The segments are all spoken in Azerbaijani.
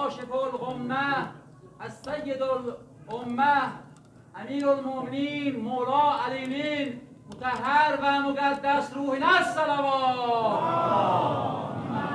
کاشف الغمه از سید الامه امیر المؤمنین مولا علیمین مطهر و مقدس روح الصلوات.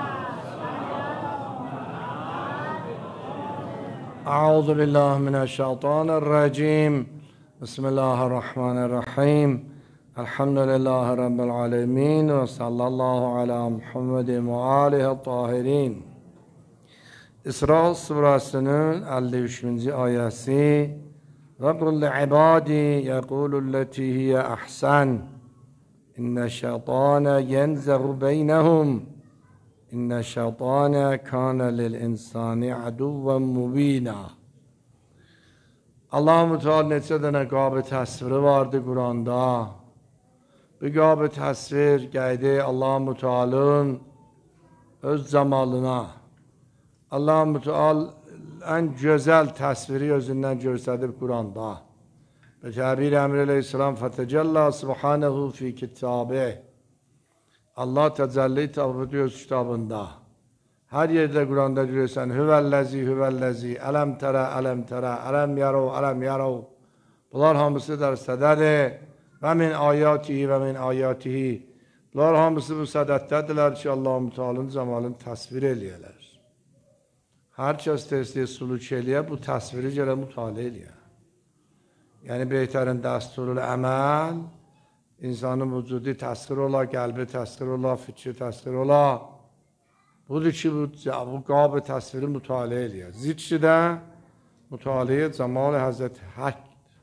أعوذ بالله من الشيطان الرجيم. بسم الله الرحمن الرحيم. الحمد لله رب العالمين وصلى الله على محمد وآله الطاهرين. İsra surasının 53. ayəsi Və qul ibadi yəqulu ləti hiyə əhsən İnnə şeytanə yənzəğu beynəhum İnnə şeytanə kânə lil-insani aduvvən mubina. Allah-u Teala neçə dənə qab-ı təsviri vardı Quranda. Bu qab-ı təsvir gəldi Allah-u Teala'nın öz camalına. Allah-u Teala ən gözəl təsviri özündən göstərib Quranda. Və təbir Əmr əleyhissalam fətəcəllə subhanəhu fi kitabih. Allah təcəlli tapıb öz kitabında. Hər yerdə Quranda görürsən hüvəlləzi, hüvəlləzi, ələm tərə, ələm tərə, ələm yarov, ələm yarov. Bunlar hamısı dərsədədir. Və min ayatihi və min ayatihi. Bunlar hamısı bu sədətdədirlər ki, Allah-u Teala'nın camalını təsvir eləyələr. Hər kəs tez-tez suluk eləyə, bu təsviri görə mütaliə eləyə. Yəni, beytərin dəsturul əməl, insanın vücudu təsvir ola, qəlbi təsvir ola, fikri təsvir ola. Budur ki, bu qab-ı təsviri mütaliə eləyə. Zikri də mütaliə cəmal-i Həzrət Həkk.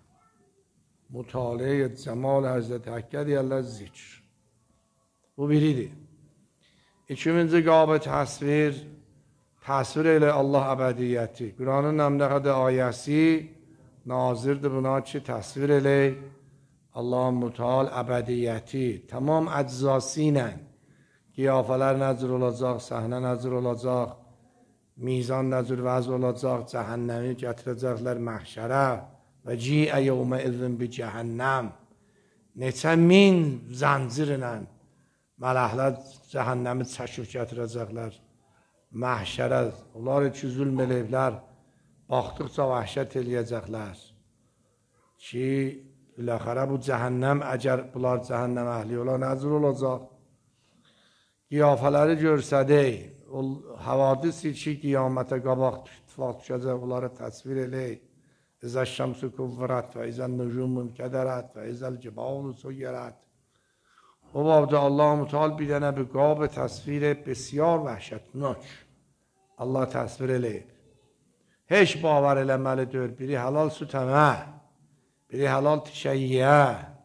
Mütaliə cəmal-i Həzrət Həkkə deyərlər zikr. Bu biridir. İkinci qab-ı təsvir, təsvir elə Allah əbədiyyəti. Quranın nə qədər ayəsi nazirdir buna ki, təsvir elə Allah-u Teala əbədiyyəti. Tamam əczası ilə qiyafələr nəzir olacaq, səhnə nəzir olacaq, mizan nəzir vəz olacaq, cəhənnəmi gətirəcəklər məhşərə və ciə yevmə izin bi cəhənnəm. Neçə min zəncirlə mələklər cəhənnəmi çəkib gətirəcəklər məhşərə. Onlar ki, zülm eləyiblər, baxdıqca vəhşət eləyəcəklər ki, biləxərə bu cəhənnəm, əgər bunlar cəhənnəm əhli ola, nəzir olacaq. Qiyafələri görsədək, o havadisi ki, qiyamətə qabaq ittifaq düşəcək, onları təsvir eləyək. İzə şəmsü kuvvərət və izə nücumun kədərət və izəl cibalu suyyərət. O babda Allah-u Teala bir dənə bir qab-ı təsvir besiyar vəhşətnök. Allah təsvir eləyib. Heç bavar eləməli deyil. Biri halal süt əmə, biri halal tişəyyə.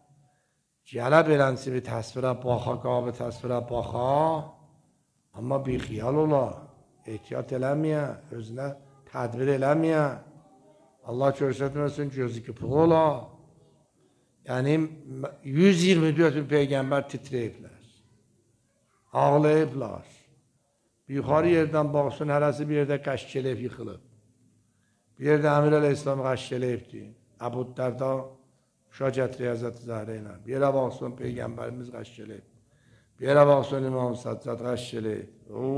Gələ belənsi bir təsvirə baxa, qab-ı təsvirə baxa. Amma bir xiyal ola, ehtiyat eləməyə, özünə tədbir eləməyə. Allah görsətməsin, gözü qıpıq ola. Yəni, 124 peyğəmbər titrəyiblər, ağlayıblar. Yuxarı yerdən baxsın, hərəsi bir yerdə qəşk eləyib yıxılıb. Bir yerdə Əmir əleyhissalam qəşk eləyibdir. Əbu Dərda uşaq gətirir Həzrəti Zəhrə ilə. Bir yerə baxsın, peyğəmbərimiz qəşk eləyib. Bir yerə baxsın, İmam Səccad qəşk eləyib.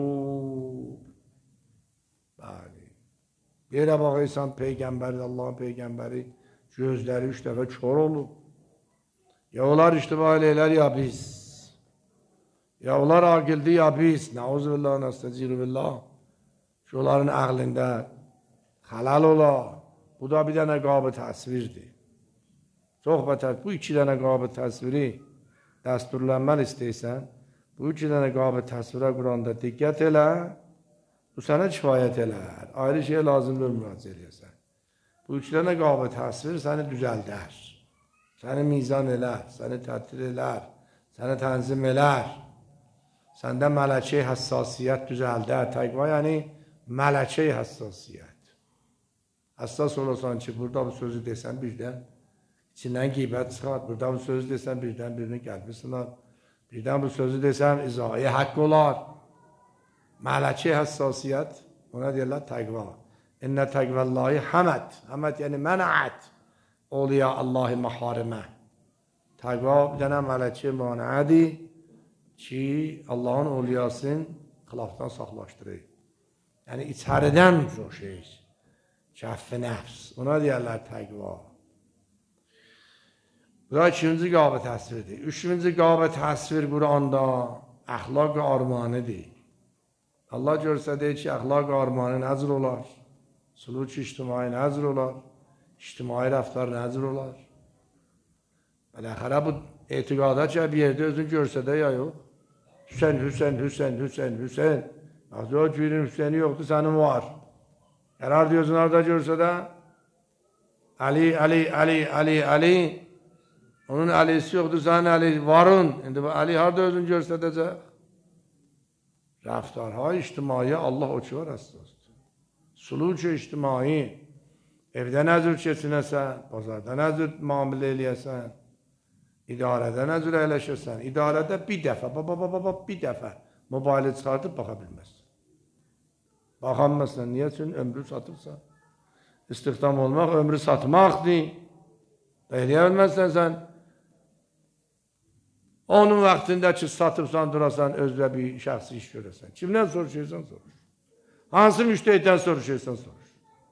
Bəli. Bir yerə baxırsan, peyğəmbəri, Allahın peyğəmbəri gözləri 3 dəfə kör olub. Ya onlar iştiba eləyirlər, ya biz. Ya onlar aqildir, ya biz. Nəuzubillah, nəstəcirubillah. Ki, onların əqlində xəlal ola. Bu da bir dənə qab-ı təsvirdir. Çox bətər, bu 2 dənə qab-ı təsviri dəsturlənməl istəysən, bu 2 dənə qab-ı təsvirə Quranda diqqət elə, bu sənə kifayət elər. Ayrı şey lazımdır müraciə eləyəsən. Bu 3 dənə qab-ı təsvir səni düzəldər. Səni mizan elər, səni tədbir elər, səni tənzim elər. Səndə mələkə həssasiyyət düzəldər. Təqva yəni mələkə həssasiyyət. Həssas olasan ki, burada bu sözü desən birdən, içindən qeybət çıxar. Burada bu sözü desən birdən birinin qəlbi sınar. Birdən bu sözü desən izahı haqq olar. Mələkə həssasiyyət, ona deyirlər təqva. İnnə təqvəllahi həməd. Həməd yəni mənəət. Oliya Allahi məharimə. Təqva bir dənə mələkə mənəədir ki, Allahın oliyasını xilafdan saxlaşdırır. Yəni içəridən coşuş. Kəff-i nəfs. Ona deyərlər təqva. Bu da ikinci qab təsvirdir. Üçüncü qab təsvir Quranda əxlaq armanıdır. Allah göstərir ki, əxlaq armanı necür olar? Suluk ictimai necür olar? İctimai rəftar necür olar? Bələxərə bu etiqada ki, bir yerdə özünü göstərir ya yox. Hüseyin. Azı o birinin Hüseyni yoxdur, sənin var. Qərar diyorsun orada görsə də Ali. Onun Ali'si yoxdur, sənin Ali varın. İndi bu Ali harada özünü göstərəcək? Rəftarha ictimai Allah o ki var əsasdır. Suluk ictimai evdə nəzir keçinəsən, bazarda nəzir müamilə eləyəsən, idarədə nəzir əyləşəsən, idarədə bir dəfə mobaylı çıxartıb baxa bilməzsən. Baxanmazsan, niyə? Çünki ömrü satırsan. İstihdam olmaq, ömrü satmaqdır. Eləyə bilməzsən sən. Onun vaxtında ki, satıbsan, durasan, özlə bir şəxsi iş görəsən. Kimdən soruşursan, soruş. Hansı müştəhiddən soruşursan, soruş.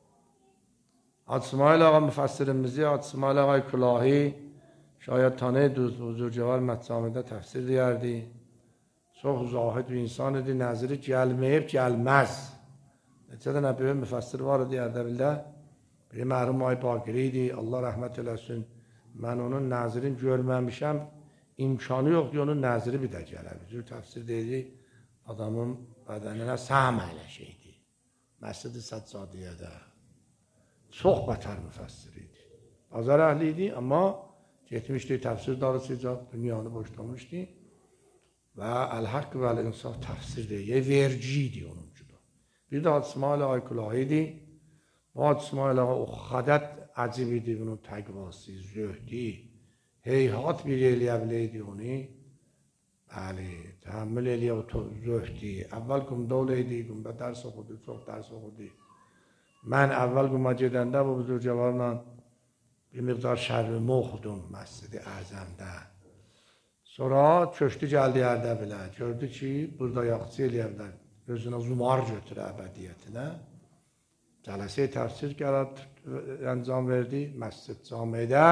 Hacı İsmail ağa müfəssirimizi, Hacı İsmail ağa Külahi, şayət tanıydınız, Huzurcavar Mətcamidə təfsir deyərdi. Çox zahid bir insan idi, nəziri gəlməyib, gəlməz. Neçə dənə böyük müfəssir var idi Ərdəbildə. Biri mərhum Ay Baqiri idi, Allah rəhmət eləsin. Mən onun nəzirini görməmişəm, imkanı yoxdur, onun nəziri bir də gələr. Üzür təfsir deyildi, adamın bədəninə səhəm əyləşəydi. Məscid-i Səccadiyyədə. Çox bətər müfəssir idi. Azər əhli idi, amma getmişdi, təfsir darısıyacaq, dünyanı boşlamışdı. Və Əl-Haqq və Əl-İnsaf təfsir deyil, verci idi onuncu da. Bir də Hacı İsmail ağa Külahi idi. Bu Hacı İsmail ağa o xədət əcib idi, bunun təqvası, zöhdü. Heyhat bir eləyə biləydi onu. Bəli, təhəmmül eləyə o zöhdü. Əvvəl qumda olaydı, qumda dərs oxudu, çox dərs oxudu. Mən əvvəl quma gedəndə bu Buzurcavarla bir miqdar şərrimi oxudum Məscid-i Əzəmdə. Sonra köşdü gəldi Ərdəbilə. Gördü ki, burada yaxçı eləyərlər. Özünə zumar götürə əbədiyyətinə. Cələsə təfsir qərar əncam verdi. Məscid camidə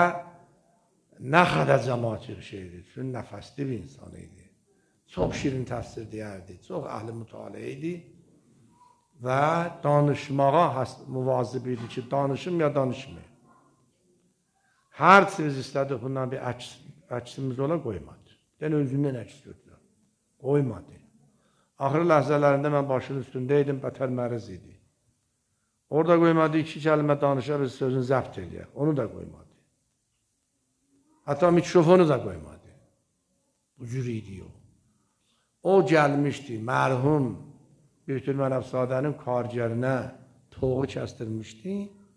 nə qədər cəmaat şeydir. Çünki nəfəsli bir insan idi. Çox şirin təfsir deyərdi. Çox əhli mütaliə idi. Və danışmağa muvazib idi ki, danışım ya danışmayın. Hər çimiz istədik bundan bir əksimiz ola qoymadı. Yəni özündən əks götürür. Qoymadı. Axır ləhzələrində mən başının üstündə idim, bətər məriz idi. Orada qoymadı, iki kəlmə danışa biz sözünü zəbt eləyək. Onu da qoymadı. Hətta mikrofonu da qoymadı. Bu cür idi o. O gəlmişdi, mərhum Büyükdülmənəfzadənin kargərinə toğu kəstirmişdi.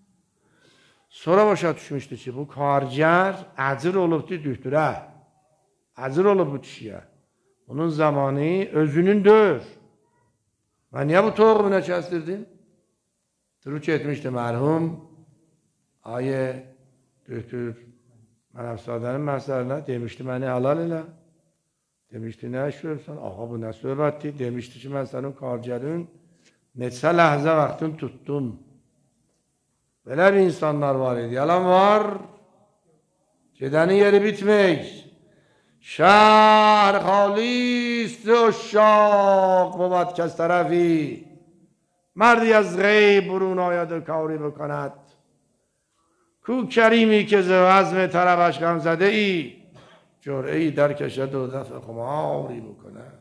Sonra başa düşmüşdü ki, bu kargər əcir olubdu dühtürə. Əcir olub bu kişiyə. Onun zamanı özünün döyür. Və niyə bu toğu buna kəstirdim? Durub etmişdi mərhum. Ayə Büyükdülmənəfzadənin məsələrinə demişdi, məni halal elə. Demişdi, nə iş görürsən? Ağa, bu nə söhbətdir? Demişdi ki, mən sənin kargərin neçə ləhzə vaxtın tutdum. Belə bir insanlar var idi. Yalan var. Gedənin yeri bitmək. Şəhər xalist uşaq بود کس طرفی مردی از غیب برون آید و کاری بکند کو کریمی که ز عزم طربش غم زده ای جرعه‌ای در کشد و دفع خماری بکند.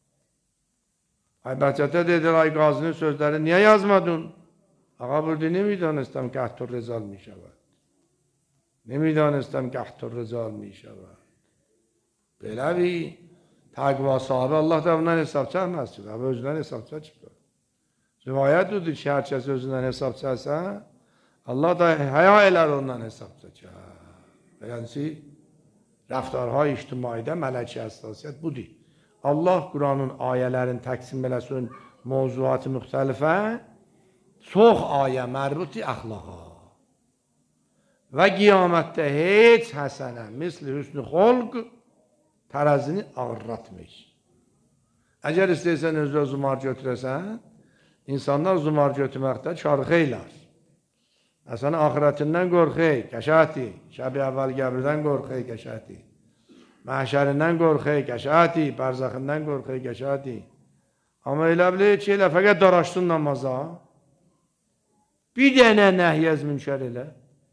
Ay Behçet'e dediler, Ay Gazi'nin sözleri niye yazmadın? Ağa burada nemidanistəm ki Əhtur Rezal mi şəvəd. Nemidanistəm ki Əhtur Rezal mi şəvəd. Belə bir təqva sahibi Allah da bundan hesab çəkməz ki, özündən hesab çəkibdir. Rivayət odur ki, hər kəs özündən hesab çəksə, Allah da həya elər ondan hesab çəkər. Beləncə, rəftarha ictimaidə mələki həssasiyyət budur. Allah Quranın ayələrini təqsim eləsin mövzuatı müxtəlifə, çox ayə mərbuti əxlaqa. Və qiyamətdə heç həsənə, misli hüsnü xolq, tərəzini ağırlatmış. Əgər istəyirsən özü zumar götürəsən, İnsanlar zumar götürməkdə çarxıylar. Məsələn, axirətindən qorxuy, qəşəti. Şəb-i əvvəl qəbirdən qorxuy, qəşəti. Məhşərindən qorxuy, qəşəti. Bərzəxindən qorxuy, qəşəti. Amma elə bilir ki, elə fəqət daraşsın namaza. Bir dənə nəhyəz münşər elə.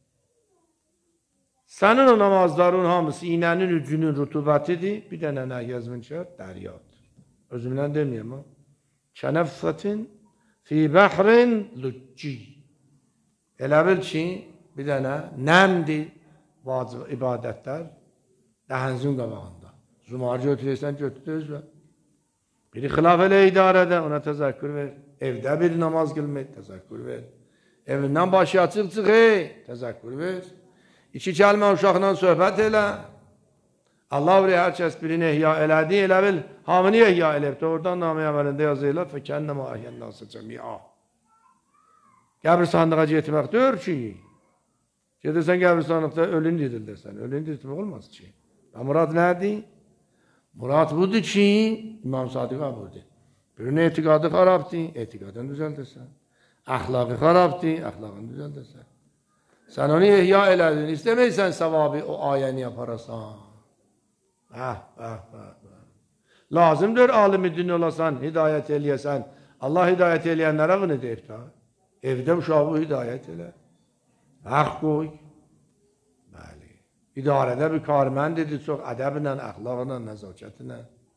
Sənin o namazların hamısı iynənin ucunun rutubətidir. Bir dənə nəhyəz münşər, dəryat. Özümdən deməyəm, ha. Kənəfsətin fi bəhrin lücci. Elə bil ki, bir dənə nəmdir vacib ibadətlər dəhənzin qabağında. Zumarı götürürsən, götür özlə. Biri xilaf elə idarədə, ona təzəkkür ver. Evdə bir namaz qılmək, təzəkkür ver. Evindən başı açıq çıxır, təzəkkür ver. İki kəlmə uşaqla söhbət elə. Allah buraya hər kəs birini ehya elədi, elə bil hamını ehya eləyibdir. Oradan namı əməlində yazıyla fəkənnəmə əhyənnəsə cəmiə. Qəbristanlığa getmək deyir ki, gedirsən qəbristanlıqda ölün dirildirsən. Ölün dirilmək olmaz ki. Murad nədir? Murad budur ki, İmam Sadiq budur. Birinin etiqadı xarabdır, etiqadını düzəldirsən. Əxlaqı xarabdır, əxlaqını düzəldirsən. Sən onu ehya elədin, istəməysən savabı o ayəni yaparasan. Lazımdır alim-i din olasan, hidayət eləyəsən. Allah hidayət eləyənlərə bunu deyib da. Evdə uşağı hidayət elə. Haq qoy. Bəli. İdarədə bir karmənd idi, çox ədəblə, əxlaqla, nəzakətlə.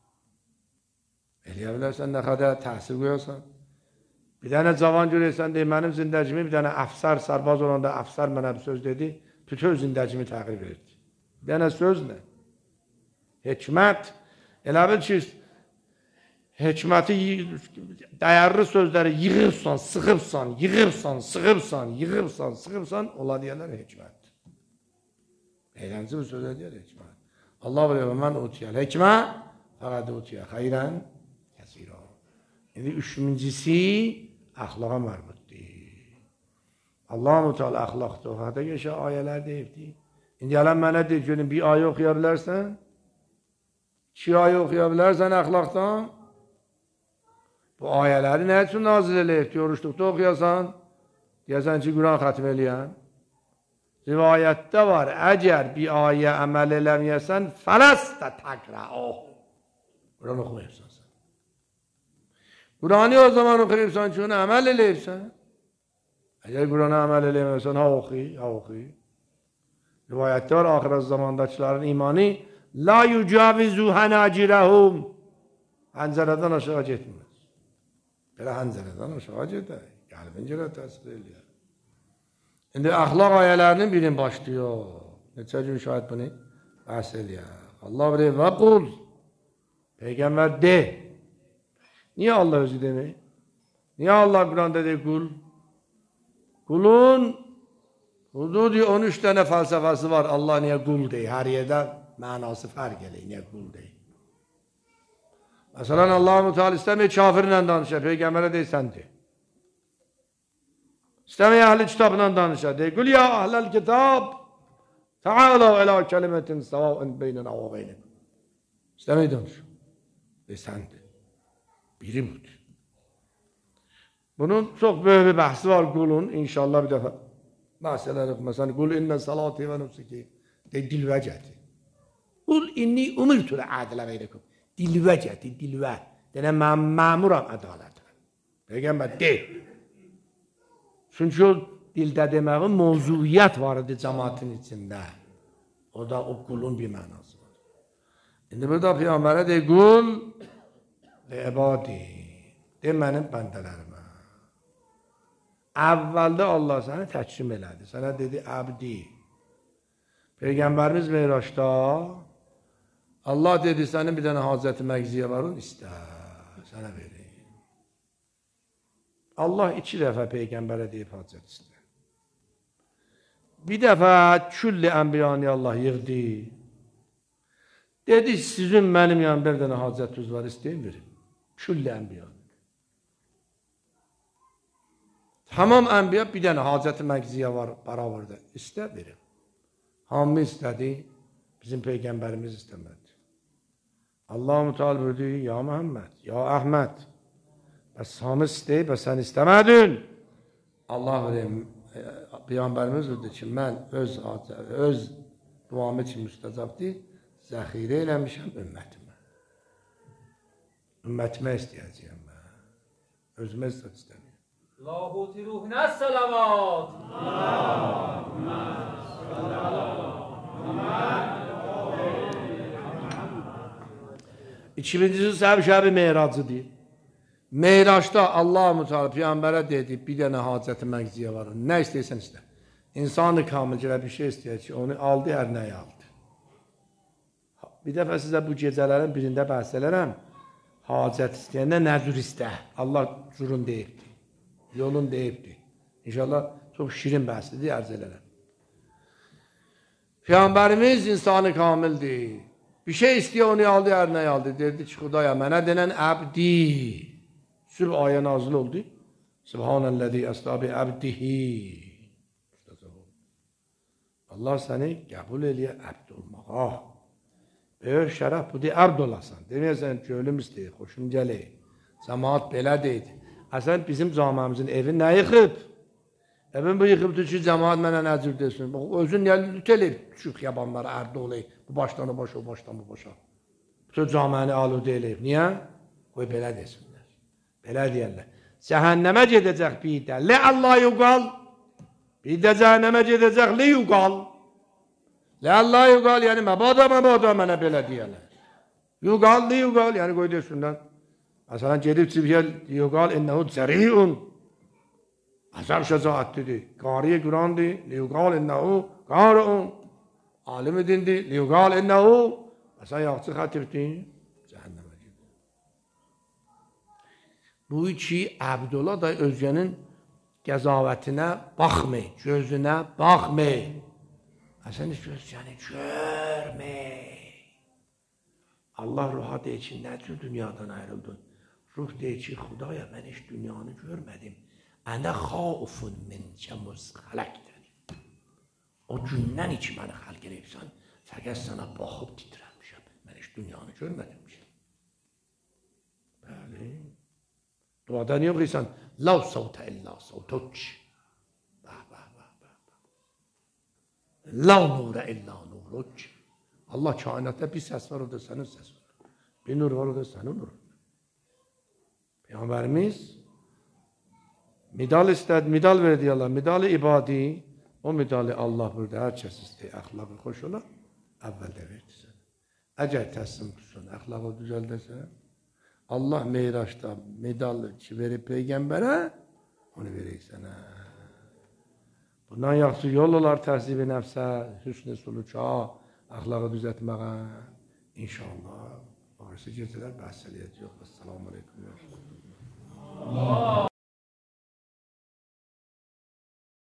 Eləyə bilərsən, nə qədər təhsil qoyasan. Bir dənə cavan görəysən, deyir, mənim zindəcimi bir dənə əfsər, sərbaz olanda əfsər mənə bir söz dedi, bütün zindəcimi təqrib etdi. Bir dənə söz nə? Hikmət, elə bil ki, hikməti, dəyərli sözləri yığıbsan, sıxıbsan, yığıbsan, sıxıbsan, yığıbsan, sıxıbsan, ola deyərlər hikmət. Eğlənci bir sözə deyər hikmət. Allah bilir, mən utiyəl hikmə, fəqəd utiyəl xeyrən, kəsirə. İndi üçüncüsü, əxlaqa mərbutdir. Allah-u Teala əxlaqdır, o hədə geçə ayələr deyibdir. İndi gələn mənə deyir, görün, bir ayə oxuya bilərsən, 2 ayə oxuya bilərsən əxlaqdan, bu ayələri nə üçün nazil eləyibdir? Oruçluqda oxuyasan, deyəsən ki, Quran xətm eləyən. Rivayətdə var, əgər bir ayə əməl eləməyəsən, fələstə təqrə o. Quran oxuyursan sən. Quranı o zaman oxuyursan ki, onu əməl eləyirsən. Əgər Quranı əməl eləməyəsən, ha oxuy. Rivayətdə var, axirət zamandakilərin imanı, la yücavizu hənəcirəhum. Həncərədən aşağı getmir. Belə həncərədən aşağı gedir. Qəlbincə təsir eləyir. İndi əxlaq ayələrinin birini başlıyor. Neçə gün şahid bunu bəhs eləyir. Allah bilir və qul. Peyğəmbər de. Niyə Allah özü demir? Niyə Allah Quranda deyir qul? Qulun hududi 13 dənə fəlsəfəsi var. Allah niyə qul deyir? Hər yerdə mənası fərq eləyir. Niyə qul deyir? Məsələn, Allah-u Teala istəmir kafirlə danışır. Peyğəmbərə deyir, sən deyir. İstəmir əhli kitabla danışır. Deyir, qul ya əhləl kitab, təaləv ələ kəlimətin səvəun beynənə və beynənə. İstəmir danışır. Deyir, sən deyir. Biri budur. Bunun çox böyük bir bəhsi var qulun. İnşallah bir dəfə məsələlər oxumasan. Qul innə salati və nufsiki. Deyir, dilvə gətir. Qul inni umirtul ədlə beynəkum. Dilvə gətir, dilvə. Deyir, mən məmuram ədalətlə. Peyğəmbər deyir. Çünki o dildə deməyin mövzuiyyət var idi cəmaatın içində. O da o qulun bir mənası var. İndi burada Peyğəmbərə deyir, qul ibadi, de mənim bəndələrimə. Əvvəldə Allah səni təkrim elədi. Sənə dedi, əbdi. Peyğəmbərimiz Meyraçda Allah dedi, sənin bir dənə hacəti məqziyə var, onu istə, sənə verir. Allah 2 dəfə Peyğəmbərə deyib hacət istə. Bir dəfə külli ənbiyanı Allah yığdı. Dedi, sizin mənim yanım bir dənə hacətiniz var, istəyin verin. Külli ənbiyanı. Tamam ənbiya bir dənə hacəti məqziyə var, baravarda. İstə verin. Hamı istədi, bizim Peyğəmbərimiz istəmədi. Allah-u Teala buyurdu, ya Muhammed, ya Əhməd, Bəs Sami istəyib, bəs sən istəmədin. Allah verir, Peyğəmbərimiz dedi ki, mən öz duamı için müstəcabdır, zəxirə eləmişəm ümmətimə. Ümmətimə istəyəcəyəm mən. Özümə istəyəcəyəm. لاهوتی روحنا الصلوات İkincisi səb-şəbi meyracıdır. Meyraçda Allah-u Teala Peyğəmbərə dedi, bir dənə hacəti məqziyə var. Nə istəyirsən istə. İnsan-ı kamilcələ bir şey istəyir ki, onu aldı, hər nəyi aldı. Bir dəfə sizə bu gecələrin birində bəhs elərəm. Hacət istəyəndə nəzür istə. Allah cürün deyibdir. Yolun deyibdir. İnşallah çox şirin bəhslidir, ərz elərəm. Peyğəmbərimiz insanı kamildir. Bir şey istəyə onu aldı, hər nəyi aldı. Derdi ki, Xudaya, mənə denən əbdi. Sübh ayə nazil oldu. Subhanəlləzi əsra bi əbdihi. Allah səni qəbul eləyə əbd olmağa. Böyük şərəf budur, əbd olasan. Deməyəsən, gölüm istəyir, xoşum gəlir. Cəmaat belə deyil. Əsən bizim camiamızın evi nə yıxıb? Evin bu yıxıbdır ki, cəmaat mənə nəcür desin. Özün nə lüt eləyib, düşük yabanlara ərdə olayıb. Bu başdan o başa, o başdan bu başa. Bütün camiəni aludə eləyib. Niyə? Qoy belə desinlər. Belə deyərlər. Cəhənnəmə gedəcək bir də. Lə Allah yuqal. Bir də cəhənnəmə gedəcək. Lə yuqal. Lə Allah yuqal. Yəni məbada mənə belə deyərlər. Yuqal, lə yuqal. Yəni qoy desinlər. Məsələn, gedib çibiyə yuqal, innəhu cəriun. Əsər şəcaətlidir. Qariyə Qurandır. Liyuqal innəhu qariun. Alim edindir. Liyuqal innəhu. Məsələn, yaxçı xətibdir. Cəhənnəmə gedir. Bu iki Əbdullah da özgənin qəzavætinə baxmay, gözünə baxmay. Sən heç özgəni görmay. Allah ruha deyir ki, nə cür dünyadan ayrıldın? Ruh deyir ki, Xudaya, mən heç dünyanı görmədim. Ənə xaufun mincə müzxələqdəni. O gündən ki, məni xəlq eləyibsən, fəqət sənə baxıb titrənmişəm. Mən heç dünyanı görmədim ki. Bəli. Duada niyə oxuysan? Lav savtə illə savtök. Lav nurə illə nuruk. Allah kainatda bir səs var, o da sənin səs var. Bir nur var, o da sənin nur. Peyğəmbərimiz medal istədi, medal verdi Allah. Medali ibadi, o medali Allah burada hər kəs istəyir, əxlaqı xoş olar, əvvəldə verdi sənə. Əgər təslim tutsun, əxlaqı düzəldəsə, Allah Meyraçda medalı ki verib Peyğəmbərə, onu verək sənə. Bundan yaxşı yol olar təhzib-i nəfsə, hüsn-i suluka, əxlaqı düzəltməyə. İnşallah, varisi gecələr bəhs eləyəcək. Əssalamu aleykum.